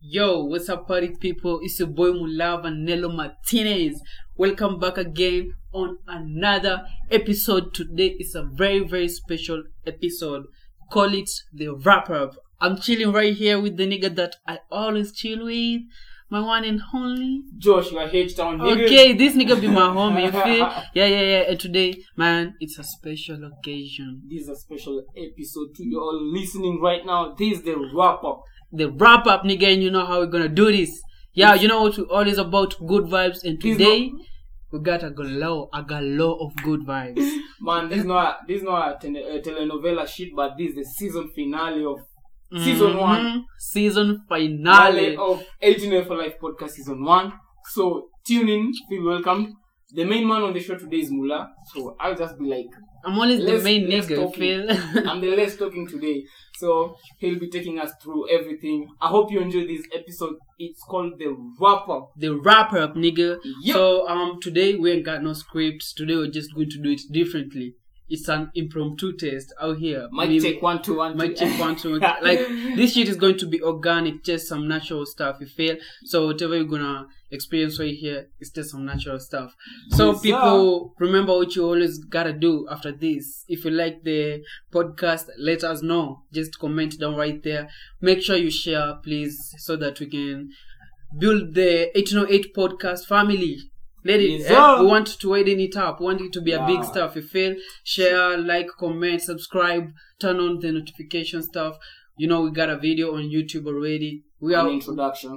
Yo, what's up, party people? It's your boy Mulava Nello Martinez. Welcome back again on another episode. Today is a very special episode. Call it the wrap up. I'm chilling right here with the nigga that I always chill with. My one and only Josh, you are H-Town nigga. Okay, this nigga be my homie, you feel? Yeah. And today, man, it's a special occasion. This is a special episode to you all listening right now. This is the wrap up. The wrap up, nigga, and you know how we're gonna do this. Yeah, you know what we're always about, good vibes, and today we got a galore of good vibes. Man, this is not a telenovela shit, but this is the season finale of season 1. Season finale of 18 for Life podcast season 1. So tune in, feel welcome. The main man on the show today is Mula. So I'll just be like, I'm always the main nigga, you feel? I'm the less talking today. So he'll be taking us through everything. I hope you enjoy this episode. It's called the wrap up. The wrap up, nigga. Yep. So today we ain't got no scripts. Today we're just going to do it differently. It's an impromptu test out here. Might take 1 2 1 2. Might take 1 2. Like this shit is going to be organic, just some natural stuff. You feel? So whatever you're gonna experience right here, it's just some natural stuff. So yes, people, remember what you always gotta do after this. If you like the podcast, let us know. Just comment down right there. Make sure you share, please, so that we can build the 1808 podcast family. Let it. We want to widen it up. We want it to be a big stuff. If you feel, share, like, comment, subscribe, turn on the notification stuff. You know we got a video on YouTube already. We are introduction.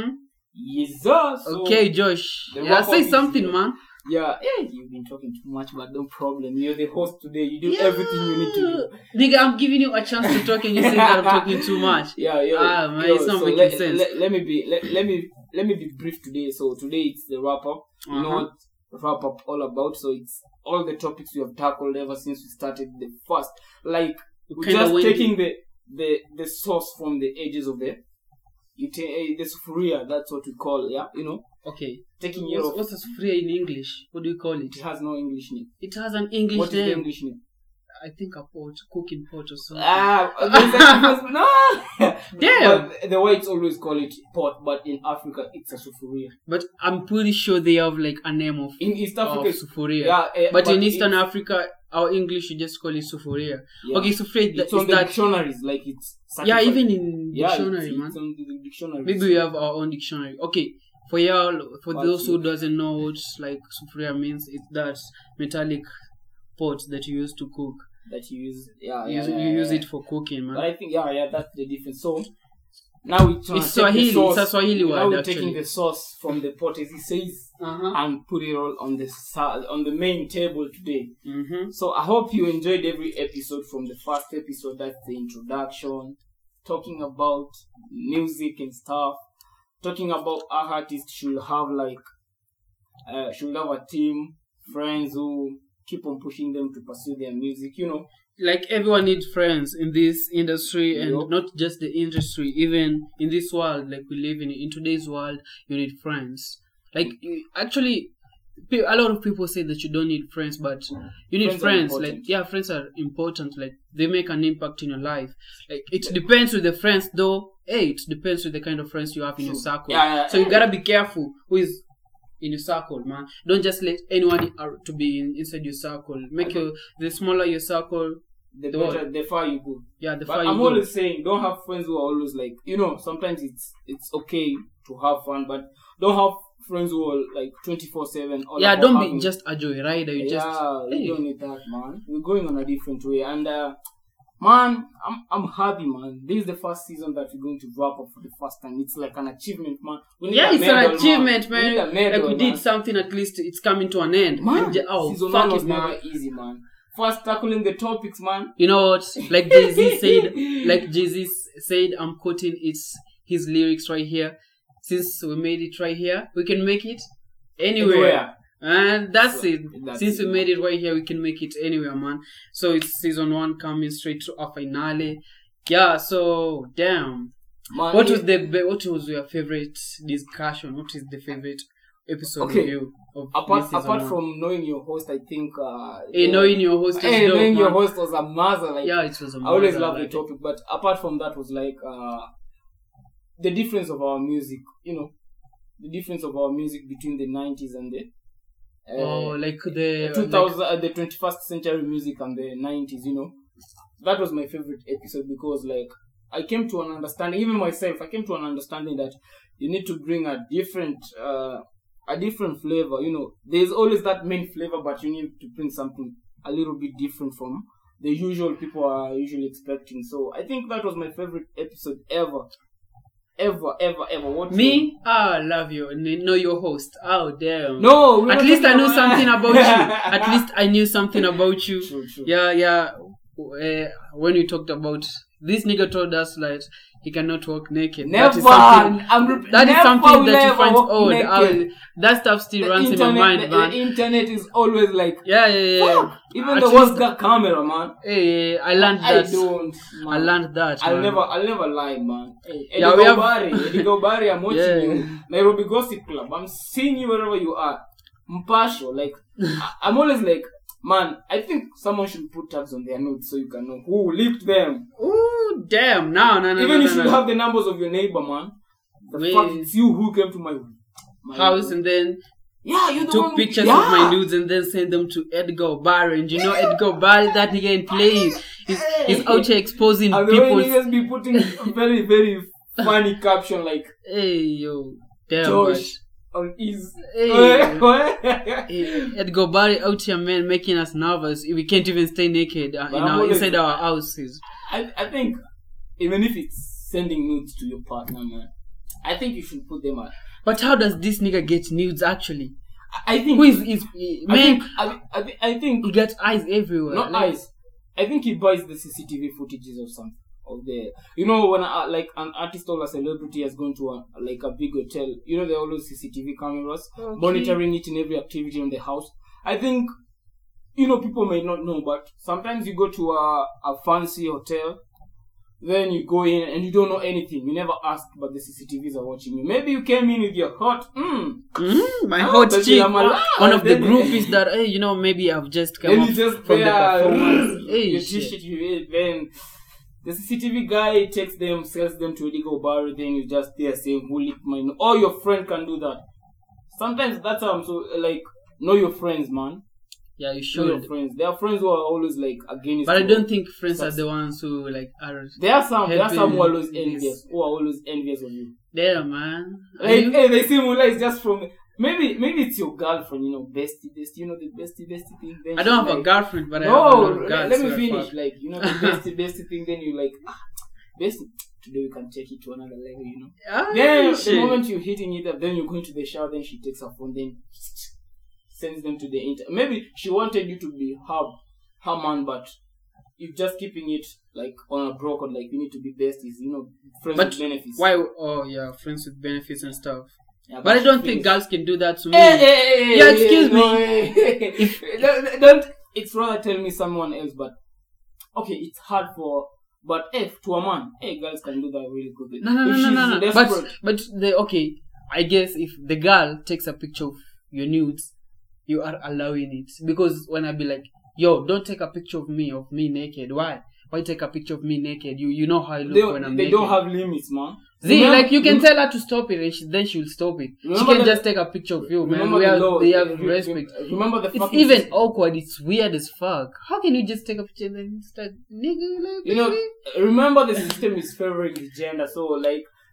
Yes, so okay, Josh. Yeah, say something, man. Yeah, you've been talking too much, but no problem. You're the host today. You do everything you need to do. Nigga, I'm giving you a chance to talk, and you say that I'm talking too much. Man, it's not making sense. Let me be brief today. So today it's the wrap up. You know what wrap up all about? So it's all the topics we have tackled ever since we started the first. Like we're just taking the sauce from the edges of the sufuria. That's what we call, you know. Okay. Taking what's a sufuria in English? What do you call it? It has no English name. It has an English name. What is the English name? I think a pot, cooking pot or something. No. Damn. But the whites always call it pot, but in Africa it's a sufuria. But I'm pretty sure they have like a name of in East Africa sufuria. But in Eastern Africa, our English you just call it sufuria. Yeah. Okay, sufuria. It's on the dictionaries, like it's certified. Yeah, even in dictionary, man. It's on the dictionary. Maybe we have our own dictionary. Okay. For y'all, those who doesn't know what like sufuria means, it's that metallic pot that you use to cook. That you use, you use it for cooking, man. But I think, that's the difference. So now it's Swahili. It's a Swahili word. Now we're taking the sauce from the pot, as he says, and put it all on the main table today. So I hope you enjoyed every episode from the first episode. That's the introduction, talking about music and stuff. Talking about our artists should have a team, friends who keep on pushing them to pursue their music, you know. Like everyone needs friends in this industry, and not just the industry, even in this world like we live in today's world, you need friends. Like actually, a lot of people say that you don't need friends, but you need friends. Like friends are important. Like they make an impact in your life. Like it depends with the friends though. It depends with the kind of friends you have in your circle. So you gotta be careful who is in your circle, man. Don't just let anyone to be inside your circle. The smaller your circle, the far you go. Yeah, the but far you go. I'm always saying, don't have friends who are always like, you know, sometimes it's okay to have fun, but don't have friends who are like 24/7. Don't be just a joyrider. You don't need that, man. We're going on a different way, and man, I'm happy, man. This is the first season that we're going to wrap up for the first time. It's like an achievement, man. It's an achievement, man. Like we did something, at least it's coming to an end. Man, season 1 was never easy, man. First tackling the topics, man. You know what? Like Jay-Z said, I'm quoting his lyrics right here. Since we made it right here, we can make it anywhere. And that's it. Since we made it right here, we can make it anywhere, man. So it's season 1 coming straight to a finale. Yeah, so damn. Man, what was your favorite discussion? What is the favorite episode review of apart from knowing your host? I think knowing your host your host was a master. Like, it was a master. I always love the topic, but apart from that was like the difference of our music, the difference of our music between the 90s and the like the 2000 the 21st century music and the 90s, that was my favorite episode because like I came to an understanding, even myself, I came to an understanding that you need to bring a different flavor. There's always that main flavor, but you need to bring something a little bit different from the usual people are usually expecting. So I think that was my favorite episode ever. What me? I love you. Know your host. Oh damn. No. At least I know something about you. At least I knew something about you. True. Yeah. When you talked about this nigga told us like he cannot walk naked. Never. That is something that you find odd. That stuff still runs in my mind, man. The internet is always like yeah. Even the worst got camera, man. Hey, I learned that. I learned that. I'll never lie, man. Hey, Eddie Gobari, I'm watching you. Nairobi Gossip Club. I'm seeing you wherever you are. Mpasho, like I'm always like, man, I think someone should put tags on their notes so you can know who leaked them. Ooh, damn. No. Even you should have the numbers of your neighbor, man. The fact it's you who came to my house and then you took pictures of my nudes and then sent them to Edgar Barry. And Edgar Barry, that nigga ain't playing. He's out here exposing and people. And the way niggas be putting very, very funny caption like, hey, yo, damn, Josh. On his Edgar Barry out here, man, making us nervous. We can't even stay naked inside our houses. I think even if it's sending nudes to your partner, man, I think you should put them out. But how does this nigga get nudes actually? I think who is man? I think he gets eyes everywhere. Not eyes. I think he buys the CCTV footages of something. Of the, when like an artist or a celebrity has gone to a big hotel, there are always CCTV cameras monitoring each and every activity in the house. I think people may not know, but sometimes you go to a fancy hotel, then you go in and you don't know anything. You never asked, but the CCTVs are watching you. Maybe you came in with your hot my hot chick, one of the groupies that maybe I've just come up from the performance. Your t-shirt you wear, then the CCTV guy takes them, sells them to Edigo Barry, then you just there saying, who licked my nose? Or your friend can do that. Sometimes that's how I'm so, know your friends, man. Yeah, you should. Know your friends. There are friends who are always, against. But I don't think friends are the ones who, are... There are some who are always envious. Who are always envious of you. Yeah, man. They seem like just from... Maybe it's your girlfriend, bestie, the bestie thing. Then I don't have a girlfriend, but I have a lot of girls. Let me finish. The bestie thing, then you bestie, today we can take it to another level, Then the moment you're hitting it up, then you're going to the shower, then she takes her phone, then sends them to the internet. Maybe she wanted you to be her man, but you're just keeping it on a broken, you need to be besties, friends with benefits. Why? Oh yeah, friends with benefits and stuff. Yeah, but I don't think girls can do that to me. Yeah, excuse me. Don't. It's rather tell me someone else. But okay, it's hard for. But to a man, girls can do that really good. No. But I guess if the girl takes a picture of your nudes, you are allowing it, because when I be like, yo, don't take a picture of me naked. Why take a picture of me naked? You know how I look when I'm naked. They don't have limits, man. See, you can tell her to stop it, and then she'll stop it. She can just take a picture of you, man. They have respect. Remember the it's even awkward. It's weird as fuck. How can you just take a picture and then start nigga? Remember the system is favoring the gender, so No,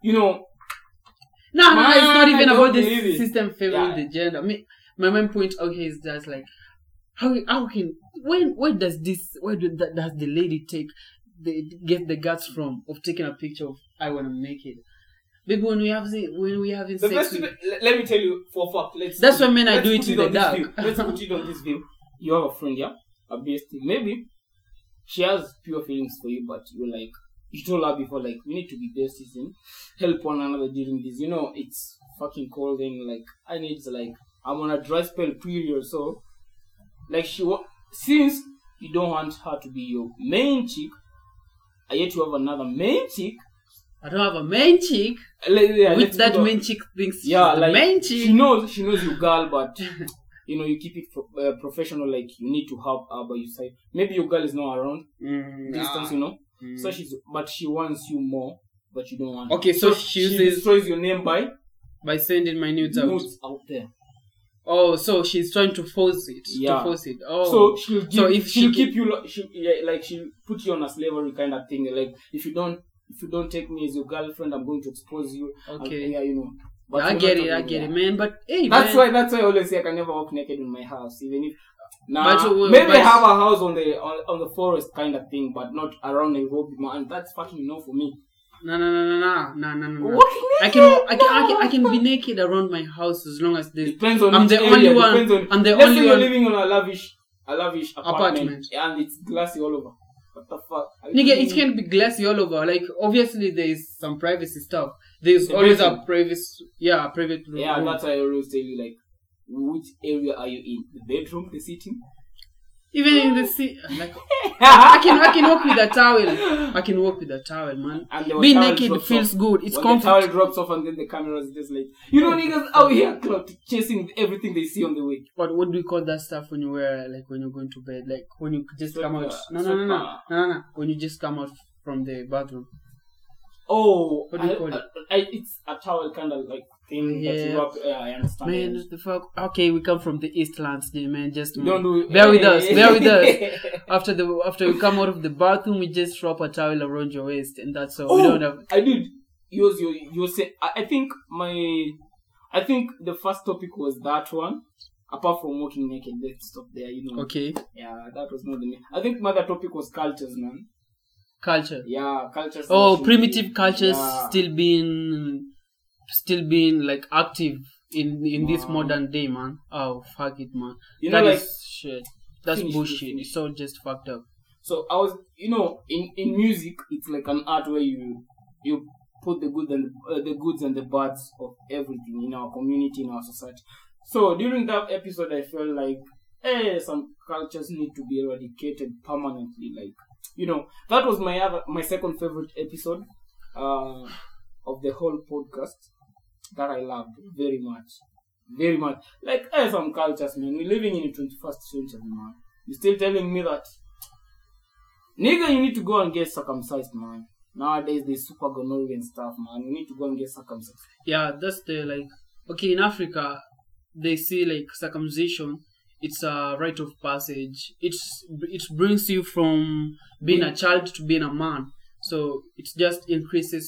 it's not even about the system favoring the gender. My main point out here is just how can where does the lady get the guts from of taking a picture of I when I'm naked? Maybe when we having sex. Let me tell you for a fact. That's why men I do it in the dark. Let's put it on this view. You have a friend, a bestie. Maybe she has pure feelings for you, but you told her before, we need to be besties and help one another during this. It's fucking cold and I need I'm on a dry spell period, so since you don't want her to be your main chick, and yet you have another main chick. I don't have a main chick. Which that main chick thinks she's the main chick. She knows you girl, but you keep it professional. You need to have her by your side. Maybe your girl is not around distance, so but she wants you more. but you don't want. Okay, so she destroys your name by sending my nudes out there. Oh, so she's trying to force it. Yeah. To force it. Oh. So she'll keep you she'll put you on a slavery kind of thing. Like if you don't take me as your girlfriend, I'm going to expose you. Okay. Yeah, you know. But I get it, man. But hey, that's why I always say I can never walk naked in my house, even if. Maybe I have a house on the forest kind of thing, but not around Nairobi, man. That's fucking enough for me. No. Walking naked? I can be naked around my house as long as there's. Depends on I'm the area. only one. I'm the let's only say you're one living on a lavish apartment and it's glassy all over. What the fuck? Nigga, it can't be glassy all over. Like obviously there is some privacy stuff. There's always a private room. Yeah, that's why I always tell you, like, which area are you in? The bedroom, the sitting? Even in the like, I can walk with a towel. I can walk with a towel, man. Being naked feels good. It's comfortable. The towel drops off and then the camera is just like, niggas out here chasing everything they see on the way. But what do we call that stuff when you wear, like, when you're going to bed? Like, when you just come out. No. When you just come out from the bathroom. Oh, what do you call it? It's a towel kind of like thing that you wrap. I understand. Man, what the fuck? Okay, we come from the Eastlands, man. Just don't do it. Bear with us. After you come out of the bathroom, we just wrap a towel around your waist, and that's all. Oh, we don't have. I did. You say. I think the first topic was that one. Apart from walking naked, let's stop there. Okay. Yeah, that was not the main. I think my other topic was cultures, man. Culture. Yeah, cultures. Oh, primitive cultures still being like active in this modern day, man. Oh, fuck it, man. That is shit. That's bullshit. It's all just fucked up. So I was, in music, it's like an art where you put the goods and the bads of everything in our community, in our society. So during that episode, I felt like, some cultures need to be eradicated permanently, like. That was my second favorite episode of the whole podcast that I loved very much. Very much. Like, some cultures, man. We're living in the 21st century, man. You're still telling me that, nigga, you need to go and get circumcised, man. Nowadays, there's super gonorrhea and stuff, man. You need to go and get circumcised. Yeah, that's okay, in Africa, they see, like, circumcision. It's a rite of passage. It brings you from being a child to being a man. So it just increases.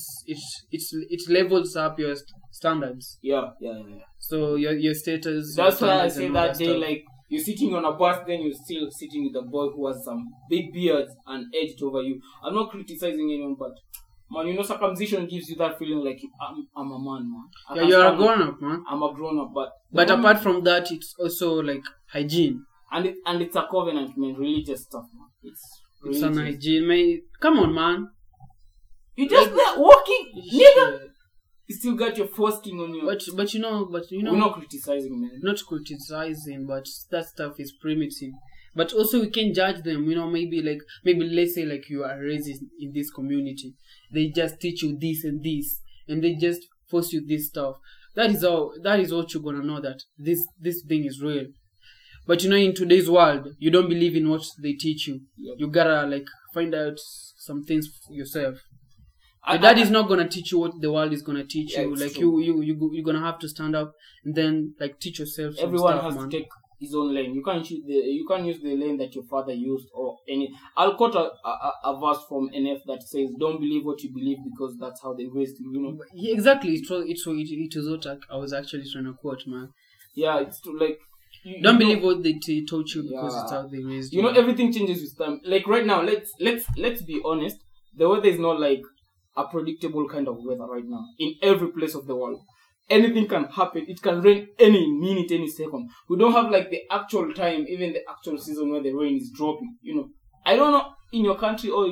It levels up your standards. Yeah. So your status. That's why I say that day, stuff. Like you're sitting on a bus, then you're still sitting with a boy who has some big beards and edged over you. I'm not criticizing anyone, but man, circumcision gives you that feeling like I'm a man, man. You're a grown up, man. I'm a grown up, but apart from that, it's also like hygiene. And it's a covenant, man. Religious stuff, man. It's an hygiene, man. Come on, man. You just there walking, nigga. You still got your foreskin on you. But we're not criticizing, man. Not criticizing, but that stuff is primitive. But also we can judge them, maybe let's say like you are raised in this community. They just teach you this and this, and they just force you this stuff. That is what you're gonna know, that this thing is real. But in today's world, you don't believe in what they teach you. Yep. You gotta find out some things yourself. Your dad is not gonna teach you what the world is gonna teach you. Like true. you're gonna have to stand up and then teach yourself. Everyone has to take his own lane. You can't use the lane that your father used or any. I'll quote a verse from NF that says, "Don't believe what you believe because that's how they raised you." Yeah, exactly. It was what I was actually trying to quote, man. Yeah, it's like don't believe what they taught you because it's how they raised you. Everything changes with time. Like right now, let's be honest. The weather is not like a predictable kind of weather right now in every place of the world. Anything can happen. It can rain any minute, any second. We don't have the actual time, even the actual season where the rain is dropping. I don't know in your country or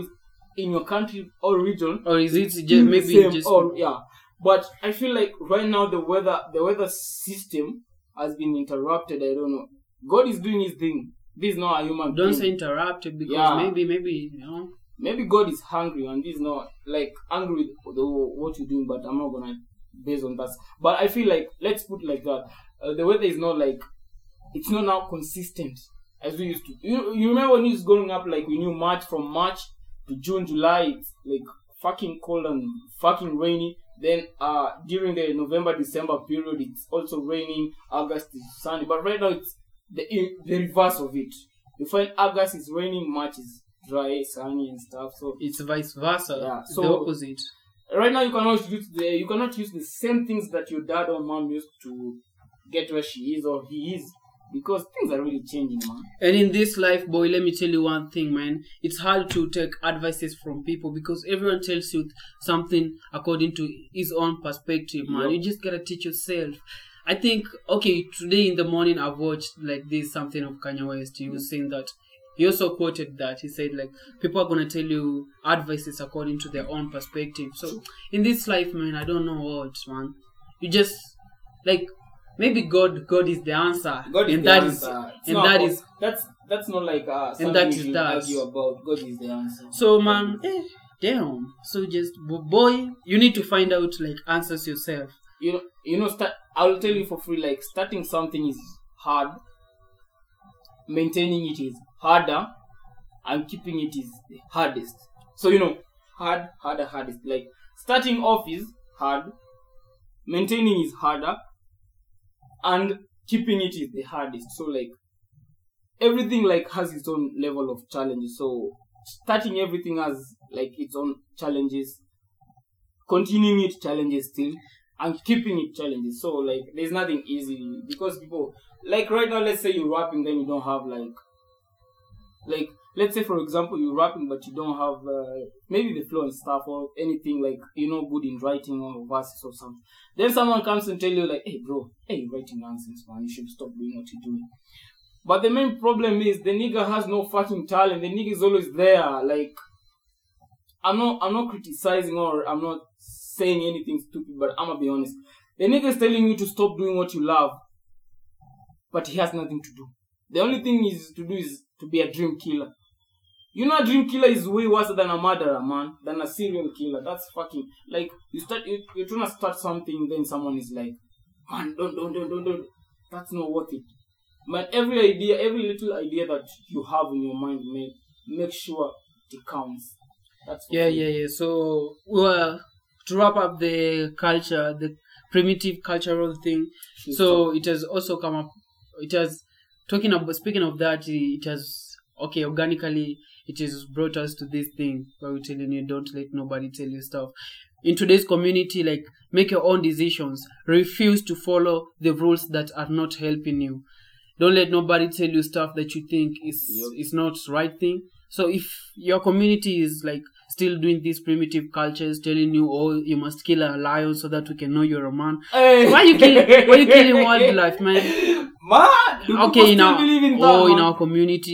region, or is it just maybe just But I feel like right now the weather system has been interrupted. I don't know. God is doing His thing. This is not a human. Don't say interrupted because maybe Maybe God is hungry and He's not angry with what you're doing. But I'm not gonna base on that. But I feel like, let's put it like that. The weather is not it's not now consistent as we used to. You remember when you was growing up, we knew from March to June, July, it's fucking cold and fucking rainy. Then during the November-December period, it's also raining. August is sunny. But right now it's the reverse of it. You find August is raining, March is dry, sunny and stuff. So it's vice versa. Yeah, so the opposite. Right now you cannot use the same things that your dad or mom used to get where she is or he is, because things are really changing, man. And in this life, boy, let me tell you one thing, man. It's hard to take advices from people because everyone tells you something according to his own perspective, man. Yep. You just gotta teach yourself. I think, okay, today in the morning I've watched like this something of Kanye West. He was saying that, he also quoted that. He said like, people are gonna tell you advices according to their own perspective. So in this life, man, I don't know what, man. You just like, maybe God is the answer. God is and the that answer. That's not like something that is you that. argue about. God is the answer. So man, damn. So just boy, you need to find out like answers yourself. You know. I'll tell you for free. Like, starting something is hard. Maintaining it is harder, and keeping it is the hardest. So hardest. Like, starting off is hard, maintaining is harder, and keeping it is the hardest. So like, everything like has its own level of challenges. So starting everything has like its own challenges, continuing it challenges still, and keeping it challenges. So like, there's nothing easy, because people like right now, let's say you're rapping, then you don't have like let's say for example you're rapping but you don't have maybe the flow and stuff or anything, like you're not good in writing or verses or something. Then someone comes and tell you like, hey bro, you're writing nonsense, man, you should stop doing what you're doing. But the main problem is the nigga has no fucking talent. The nigga is always there. Like, I'm not criticizing or I'm not saying anything stupid, but I'm gonna be honest. The nigga is telling you to stop doing what you love, but he has nothing to do. The only thing is to do is to be a dream killer. You know, a dream killer is way worse than a murderer, man, than a serial killer. That's fucking like, you're trying to start something, then someone is like, man, don't. That's not worth it. Man, every little idea that you have in your mind, make sure it counts. That's yeah. So, to wrap up the culture, the primitive cultural thing. So it has also come up. It has speaking of that. It has organically. It has brought us to this thing where we're telling you, don't let nobody tell you stuff. In today's community, like, make your own decisions. Refuse to follow the rules that are not helping you. Don't let nobody tell you stuff that you think is not right thing. So if your community is like still doing these primitive cultures, telling you, oh, you must kill a lion so that we can know you're a man. Hey. Why you killing wildlife, man? Man, okay, in our community,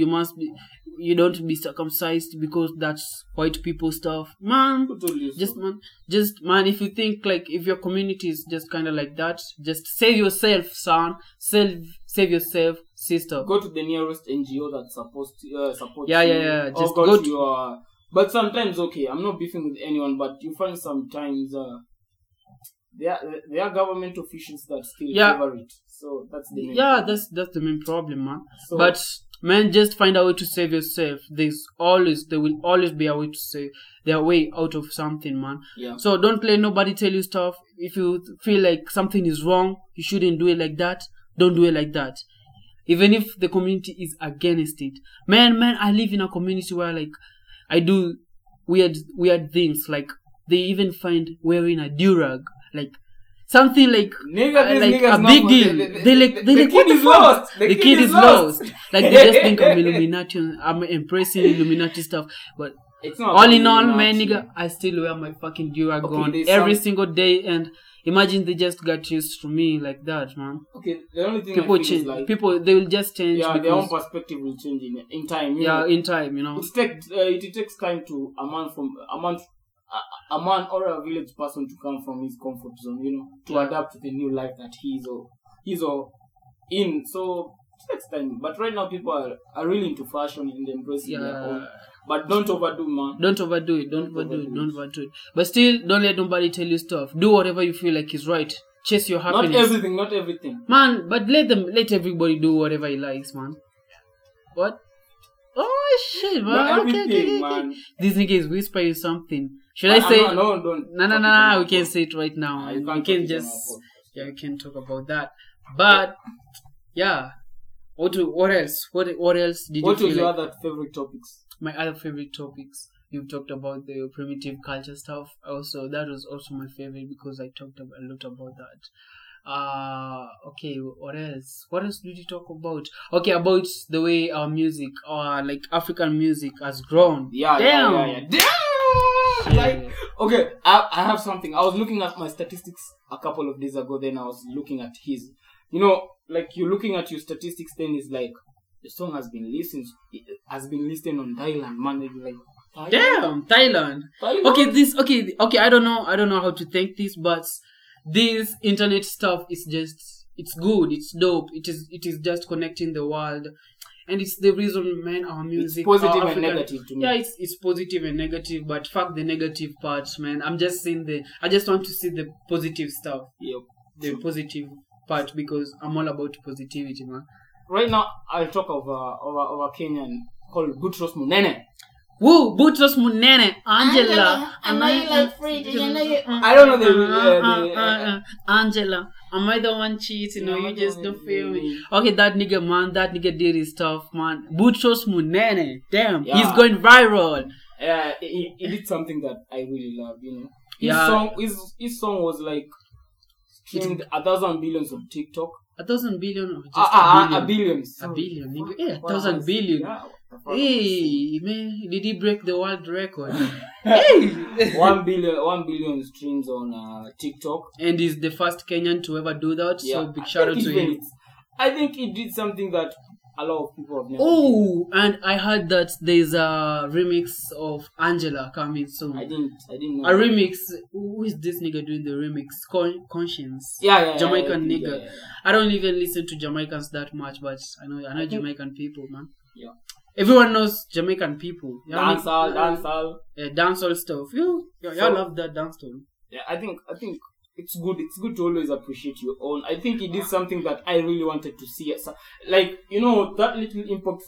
you don't be circumcised because that's white people stuff, man. Just man, if you think like, if your community is just kind of like that, just save yourself, son. Save yourself, sister. Go to the nearest NGO that's supposed to support you. Yeah. Just go to your. But sometimes, I'm not beefing with anyone, but you find sometimes there are government officials that still favor it. So that's the main problem. That's the main problem, man. So, but man, just find a way to save yourself. There will always be a way to save their way out of something, man. Yeah. So don't let nobody tell you stuff. If you feel like something is wrong, you shouldn't do it like that. Don't do it like that. Even if the community is against it. Man, I live in a community where like I do weird things. Like they even find wearing a durag, like something like a big deal. The kid is lost. The kid is lost. Like they just think I'm Illuminati. I'm embracing Illuminati stuff, but it's not. All in all, man, nigga, I still wear my fucking durag on every single day, and imagine they just got used to me like that, man. Okay, the only thing people change. Like, they will just change. Yeah, their own perspective will change in time. In time, you know. It takes time to a man or a village person to come from his comfort zone, to adapt to the new life that he's in. So it takes time. But right now, people are really into fashion and embracing their own. But don't overdo, man. Don't overdo it. But still, don't let nobody tell you stuff. Do whatever you feel like is right. Chase your happiness. Not everything. Man, but let everybody do whatever he likes, man. What? Oh, shit, man. Not everything, man. This nigga is whispering something. Should I say? No, don't. No. We can say it right now. We can just we can talk about that. But yeah, what else? What else did you? What was your other favorite topics? My other favorite topics. You've talked about the primitive culture stuff. Also, that was also my favorite because I talked a lot about that. Okay, what else? What else did you talk about? Okay, about the way our music, like African music, has grown. Damn. Like, okay, I have something. I was looking at my statistics a couple of days ago. Then I was looking at his. You know, like you're looking at your statistics. Then it's like the song has been listened on Thailand, man. Like. Thailand? Damn, Thailand. Okay, I don't know how to think this, but this internet stuff is just, it's good, it's dope, it is just connecting the world, and it's the reason, man, our music, it's positive and negative to me. Yeah, it's positive and negative, but fuck the negative parts, man. I just want to see the positive stuff. Yep. The positive part, because I'm all about positivity, man. Right now, I'll talk of a Kenyan called Boutros Munene. Woo, Boutros Munene, Angela. I know you like free. I don't know the Angela. Am I the one cheating? No, you just don't feel me. Okay, that nigga did his stuff, man. Boutros Munene, damn, he's going viral. Yeah, he did something that I really love, you know. His song was like streamed 1,000 billions on TikTok. 1,000 billion or just a billion. A billion, nigga. Yeah, 1,000 billion. Yeah. Hey, man, did he break the world record? Hey! 1 billion streams on TikTok. And he's the first Kenyan to ever do that, so big shout out to him. I think he did something that a lot of people have never done. And I heard that there's a remix of Angela coming soon. I didn't know. A remix. Who is this nigga doing the remix? Conscience. Yeah. Jamaican nigga. Yeah. I don't even listen to Jamaicans that much, but I know Jamaican people, man. Yeah. Everyone knows Jamaican people. Dancehall. Dancehall stuff. Y'all love that dancehall. Yeah, I think it's good. It's good to always appreciate your own. I think he did something that I really wanted to see. Like, you know, that little impact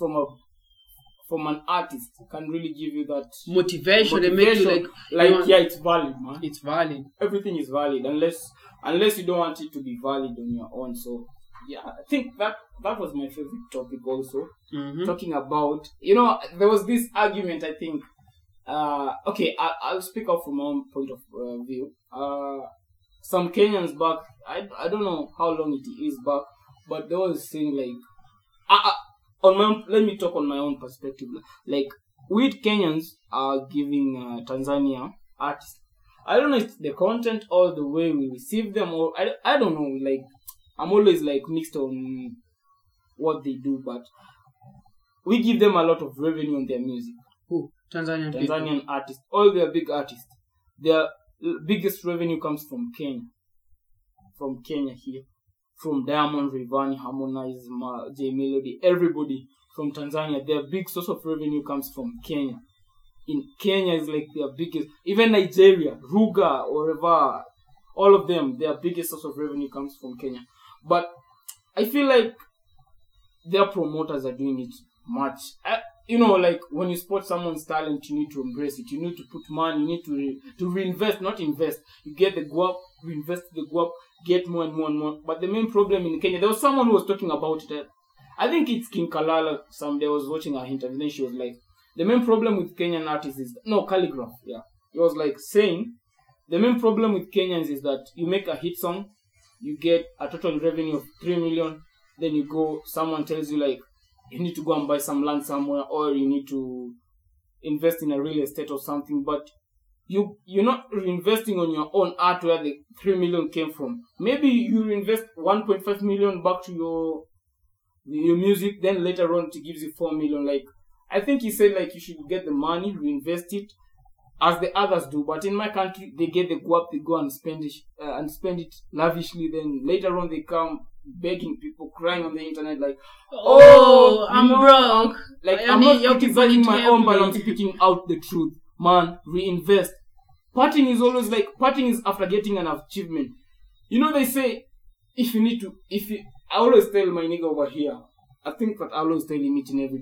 from an artist can really give you that motivation. It makes you it's valid, man. It's valid. Everything is valid unless you don't want it to be valid on your own. So yeah, I think that was my favorite topic also. Mm-hmm. Talking about, you know, there was this argument, I think. Okay, I'll speak out from my own point of view. Some Kenyans back, I don't know how long it is back, but they was saying like, let me talk on my own perspective. Like, we Kenyans are giving Tanzania artists, I don't know if it's the content or the way we receive them, or I don't know. Like, I'm always like mixed on what they do, but we give them a lot of revenue on their music. Who? Tanzanian artists, all their big artists. Their biggest revenue comes from Kenya. From Kenya here. From Diamond, Rayvanny, Harmonize, J Melody, everybody from Tanzania. Their big source of revenue comes from Kenya. In Kenya is like their biggest, even Nigeria, Ruga, or Reva, all of them, their biggest source of revenue comes from Kenya. But I feel like their promoters are doing it much. You know, like when you spot someone's talent, you need to embrace it. You need to put money. You need to reinvest, not invest. You get the guap, reinvest the guap, get more and more and more. But the main problem in Kenya, there was someone who was talking about it. I think it's King Kalala. Someday I was watching her interview, then she was like, the main problem with Kenyan artists is Calligraph. Yeah, he was like saying the main problem with Kenyans is that you make a hit song, you get a total revenue of 3 million, then you go, someone tells you like, you need to go and buy some land somewhere, or you need to invest in a real estate or something, but you're not reinvesting on your own art where the 3 million came from. Maybe you invest 1.5 million back to your music, then later on it gives you 4 million. Like, I think he said like you should get the money, reinvest it, as the others do. But in my country, they get the guap, they go and spend it lavishly. Then later on, they come begging people, crying on the internet like, "Oh, I'm broke." I'm not criticizing my own, but I'm speaking out the truth. Man, reinvest. Partying is after getting an achievement. You know, they say I always tell my nigga over here, I think that I always tell him each and every day,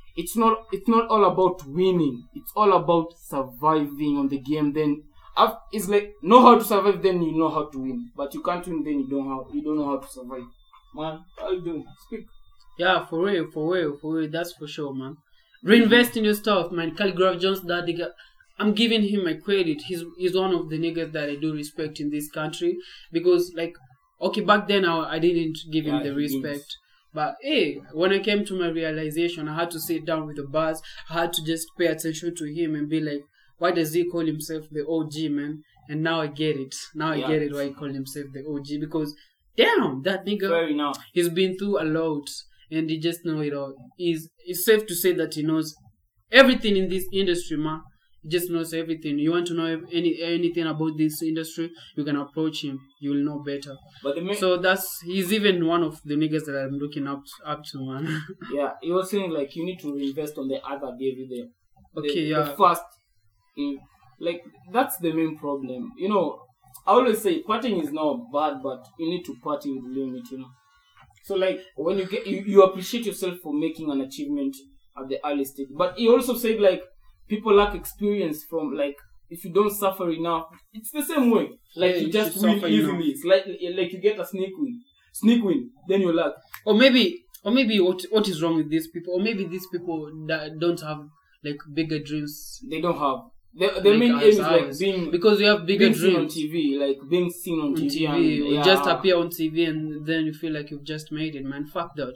it's not all about winning. It's all about surviving on the game. Then it's like know how to survive, then you know how to win. But you can't win, then you don't know how to survive. Man, how you doing? Speak. Yeah, for real. That's for sure, man. Reinvest in your stuff, man. Khaligraph Jones, that nigga, I'm giving him my credit. He's one of the niggas that I do respect in this country because, like, okay, back then I didn't give him the respect. But hey, when I came to my realization, I had to sit down with the boss. I had to just pay attention to him and be like, why does he call himself the OG, man? And now I get it. Now I get it why he called himself the OG. Because, damn, that nigga, he's been through a lot. And he just know it all. It's safe to say that he knows everything in this industry, man. He just knows everything. You want to know anything about this industry, you can approach him. You will know better. But he's even one of the niggas that I'm looking up to, man. Yeah, he was saying like you need to reinvest on the other day. The first, like that's the main problem. You know, I always say partying is not bad, but you need to party with limit. You know, so like when you appreciate yourself for making an achievement at the early stage. But he also said like people lack experience from like if you don't suffer enough, it's the same way. Like you just win easily. Enough. It's like you get a sneak win, then you lack. Or maybe what is wrong with these people? Or maybe these people that don't have like bigger dreams. They don't have. The main aim is like being because you have bigger dreams on TV, like being seen on TV. And, just appear on TV and then you feel like you've just made it, man. Fuck that.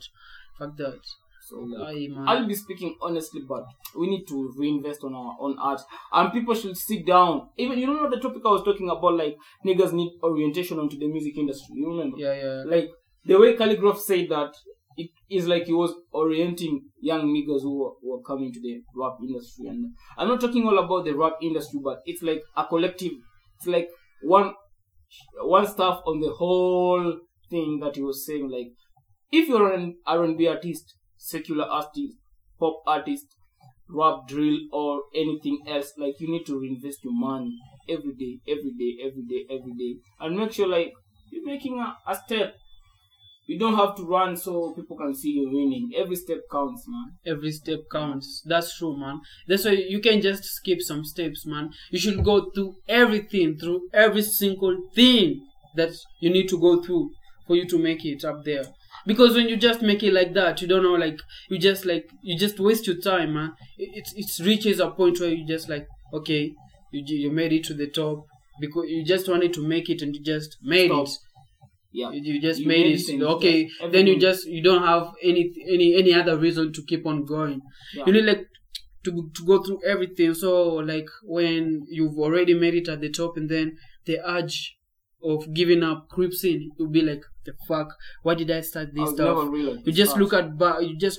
So I'll be speaking honestly, but we need to reinvest on our own art, and people should sit down. Even you know the topic I was talking about, like niggas need orientation onto the music industry. You remember? Yeah. Like the way Khaligraph said that, it is like he was orienting young niggas who were coming to the rap industry. And I'm not talking all about the rap industry, but it's like a collective. It's like one staff on the whole thing that he was saying. Like if you're an R&B artist, secular artist, pop artist, rap, drill, or anything else, like you need to reinvest your money every day, and make sure like you're making a step. You don't have to run so people can see you winning. Every step counts, man. Every step counts. That's true, man. That's why you can't just skip some steps, man. You should go through everything, through every single thing that you need to go through for you to make it up there. Because when you just make it like that, you don't know, like you just waste your time, man. It reaches a point where you just like, okay, you made it to the top because you just wanted to make it and you just made it. Yeah, you just made it. Okay, then you don't have any other reason to keep on going. Yeah. You need like to go through everything. So like when you've already made it at the top, and then the urge of giving up creeps in, you'll be like, the fuck, why did I start this stuff? You just look back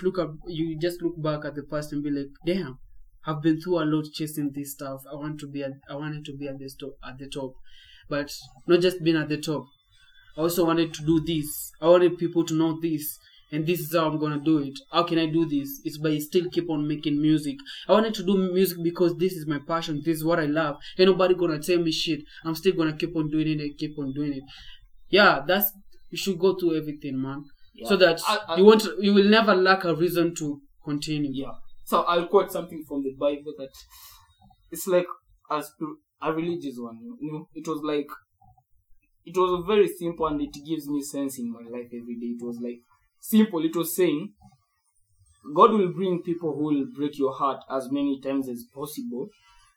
at the past and be like, damn, I've been through a lot chasing this stuff. I wanted to be at the top, but not just being at the top. I also wanted to do this. I wanted people to know this. And this is how I'm gonna do it. How can I do this? It's by still keep on making music. I wanted to do music because this is my passion. This is what I love. Ain't nobody gonna tell me shit. I'm still gonna keep on doing it. Yeah, you should go through everything, man. Yeah. So that you will never lack a reason to continue. Yeah. So I'll quote something from the Bible that it's like a religious one. You know, it was a very simple, and it gives me sense in my life every day. It was like simple. It was saying, God will bring people who will break your heart as many times as possible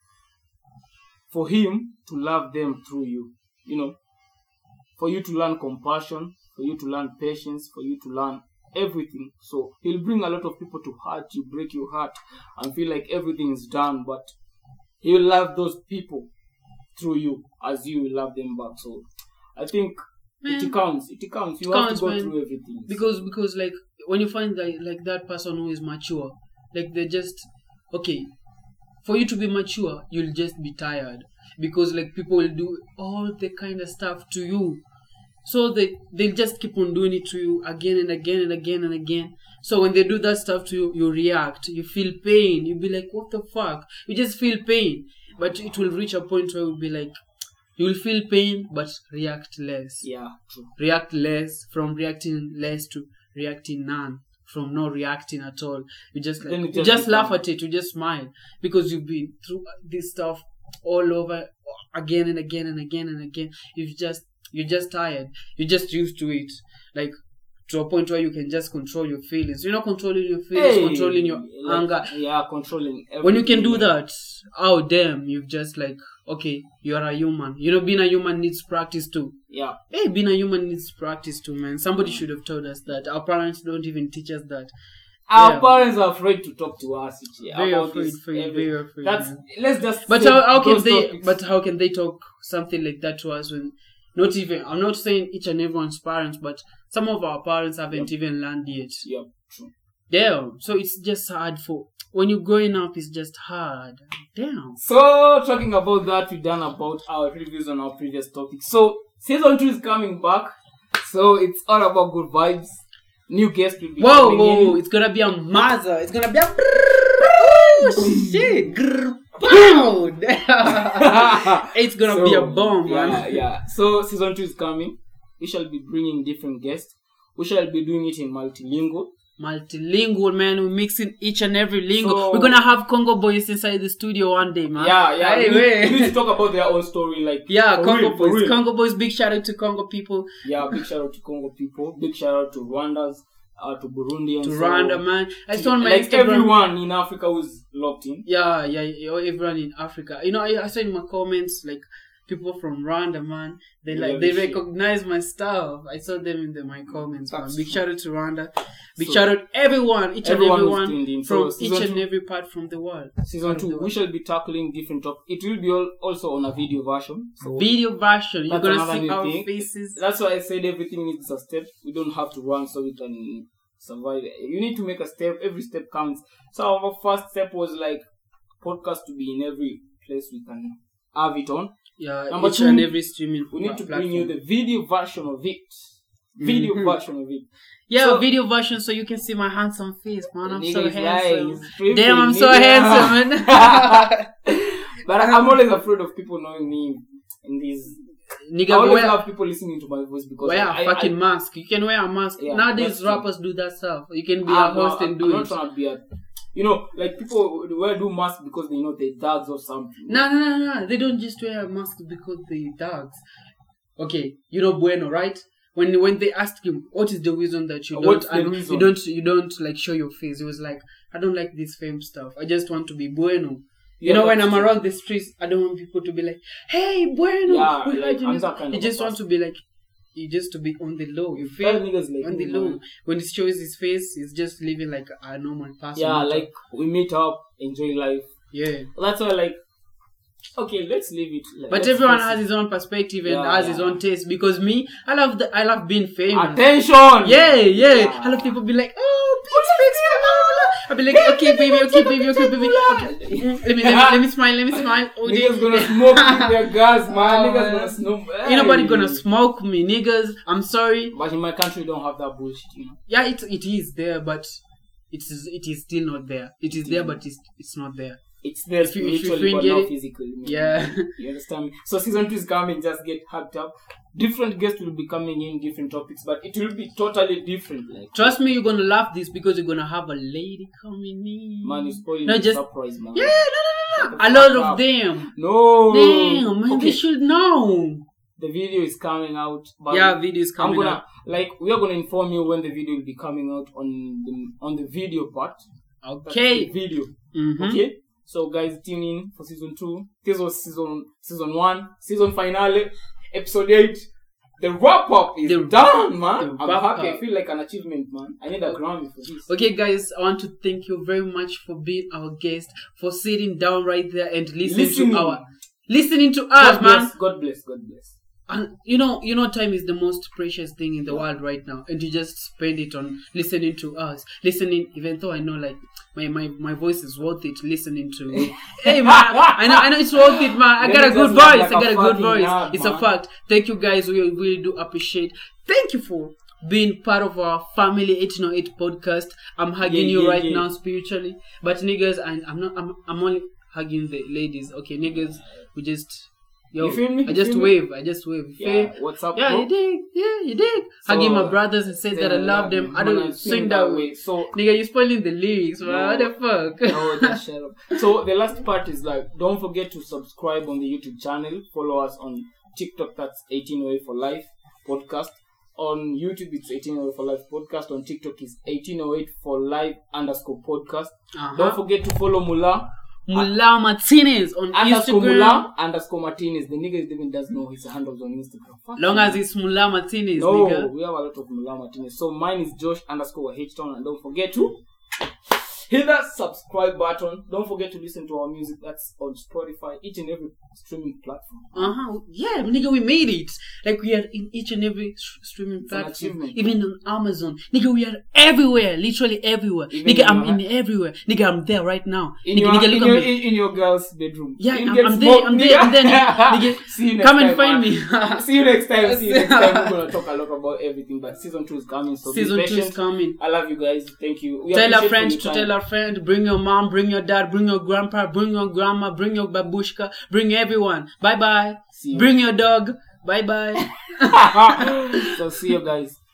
for Him to love them through you. You know, for you to learn compassion, for you to learn patience, for you to learn everything. So He'll bring a lot of people to hurt you, break your heart, and feel like everything is done. But He will love those people through you as you will love them back. So I think it counts. You have to go through everything. Because like when you find that person who is mature, like they just okay. For you to be mature, you'll just be tired because like people will do all the kind of stuff to you. So they'll just keep on doing it to you again and again and again and again. So when they do that stuff to you, you react. You feel pain. You'll be like, what the fuck? You just feel pain. But it will reach a point where you'll be like, you will feel pain, but react less. Yeah, true. React less, from reacting less to reacting none. from not reacting at all. You just like you just laugh at it, you just smile because you've been through this stuff all over again and again and again and again. You're just tired. You're just used to it. Like to a point where you can just control your feelings. You're not controlling your feelings, controlling your anger. Yeah, controlling everything. When you can do that, oh damn, you've just like, okay, you are a human. You know, being a human needs practice too. Yeah. Hey, being a human needs practice too, man. Somebody should have told us that. Our parents don't even teach us that. Our parents are afraid to talk to us. Very afraid. That's, let's just. But how can they? Topics. But how can they talk something like that to us when? Not even. I'm not saying each and everyone's parents, but some of our parents haven't even learned yet. Yep. True. Yeah. So it's just hard for when you're growing up. It's just hard. Damn. So talking about that, we've done about our reviews on our previous topics. So season 2 is coming back. So it's all about good vibes. New guest will be coming in. It's gonna be a mazza. It's gonna be a shit. It's gonna be a bomb, man. Yeah. So season 2 is coming. We shall be bringing different guests. We shall be doing it in multilingual. Multilingual, man. We're mixing each and every lingo. So, we're gonna have Congo boys inside the studio one day, man. Yeah. We need to talk about their own story, like Congo boys. Congo boys. Big shout out to Congo people. Yeah, big shout out to Congo people. Big shout out to Rwandans, to Burundians. To Rwanda, man. I saw on my like Instagram. Everyone in Africa who's locked in. Yeah. Everyone in Africa. You know, I saw in my comments like. People from Rwanda, man, they recognize my stuff. I saw them in my comments, man. Big shout out to Rwanda. Big shout out everyone, each and everyone from each and every part from the world. Season 2, we shall be tackling different topics. It will be also on a video version. So video version, you're gonna see our faces. That's why I said everything needs a step. We don't have to run so we can survive. You need to make a step. Every step counts. So our first step was like podcast to be in every place we can have it on. Yeah, number 2, and every streaming we need to bring you the video version of it. Version of it. Yeah, so, video version so you can see my handsome face, man. I'm so handsome. Damn, I'm so handsome, man. But I'm always afraid of people knowing me in these. Nigga, I always have people listening to my voice because wear a fucking mask. You can wear a mask. Yeah, nowadays, rappers do that stuff. You can be a host and do it. I'm not trying to be a... You know, like people do masks because they know they're dogs or something. No. They don't just wear masks because they're dogs. Okay, you know Bueno, right? When they asked him what is the reason that you don't like show your face, he was like, I don't like this fame stuff. I just want to be Bueno. You know, when I'm around the streets, I don't want people to be like, hey, Bueno. Yeah, like, I'm that kind you of just want to be like. You just to be on the low. You feel on the low. Man. When it shows his face, he's just living like a normal person. Yeah, like we meet up, enjoy life. Yeah. That's why, like, okay, let's leave it. But everyone has his own perspective and has his own taste. Because me, I love being famous. Attention! Yeah. I love people be like, oh, please. I'll be like, okay, baby. Let me smile. Oh, niggas gonna smoke with their gas, man. Niggas gonna smoke. Ain't nobody gonna smoke me, niggas. I'm sorry. But in my country, we don't have that bullshit, you know. Yeah, it is there, but it is still not there. It is there, but it's not there. It's there spiritually, but not physically. Yeah. You understand me? So season 2 is coming, just get hyped up. Different guests will be coming in, different topics, but it will be totally different. Like, trust me, you're gonna love this because you're gonna have a lady coming in. Man, you're spoiling the surprise, man. Yeah, no. A lot of them. No. Damn, man, they should know. The video is coming out. But video is coming out. We are gonna inform you when the video will be coming out on the video part. Okay. The video. Mm-hmm. Okay. So guys, tune in for season 2. This was season 1, season finale, episode 8. The wrap up is done, man. I'm happy. I feel like an achievement, man. I need a Grammy for this. Okay, guys, I want to thank you very much for being our guest, for sitting down right there and listening to us, man. God bless. And you know, time is the most precious thing in the world right now, and you just spend it on listening to us. Even though I know, like, my voice is worth it. Listening to, hey man, I know it's worth it, man. I got a good voice. It's a fact. Thank you, guys. We really do appreciate. Thank you for being part of our family 808 podcast. I'm hugging you right now spiritually, but niggas, I'm only hugging the ladies. Okay, niggas, we just Yo, you feel me? I just wave. Yeah, what's up, yeah, bro? you dig. So, hugging my brothers and say that I love them. I don't sing that way. So, nigga, you spoiling the lyrics, man. What the fuck? No, just shut up. So, the last part is like, don't forget to subscribe on the YouTube channel. Follow us on TikTok, that's 1808 for Life podcast. On YouTube, it's 1808 for Life podcast. On TikTok, it's 1808 for Life _podcast. Don't forget to follow Mullah Martinez on Instagram. _Martinez. The nigga even does know his handles on Instagram. Long as it's Mullah Martinez, no, nigga. we have a lot of Mullah Martinez. So mine is Josh _H-Town. And don't forget to hit that subscribe button. Don't forget to listen to our music. That's on Spotify, each and every streaming platform. Yeah, nigga, we made it. Like, we are in each and every streaming platform. Even on Amazon. Nigga, we are everywhere. Literally everywhere. Even nigga, I'm in everywhere. Nigga, I'm there right now. In your girl's bedroom. Yeah, I'm there. Nigga, see you next come time, and find man. me. See you next time. We're going to talk a lot about everything. But season 2 is coming. So season 2 is coming. I love you guys. Thank you. Tell a friend to tell a friend. Bring your mom, bring your dad, bring your grandpa, bring your grandma, bring your babushka, bring everyone. Bye bye. Bring your dog. Bye bye. So see you guys.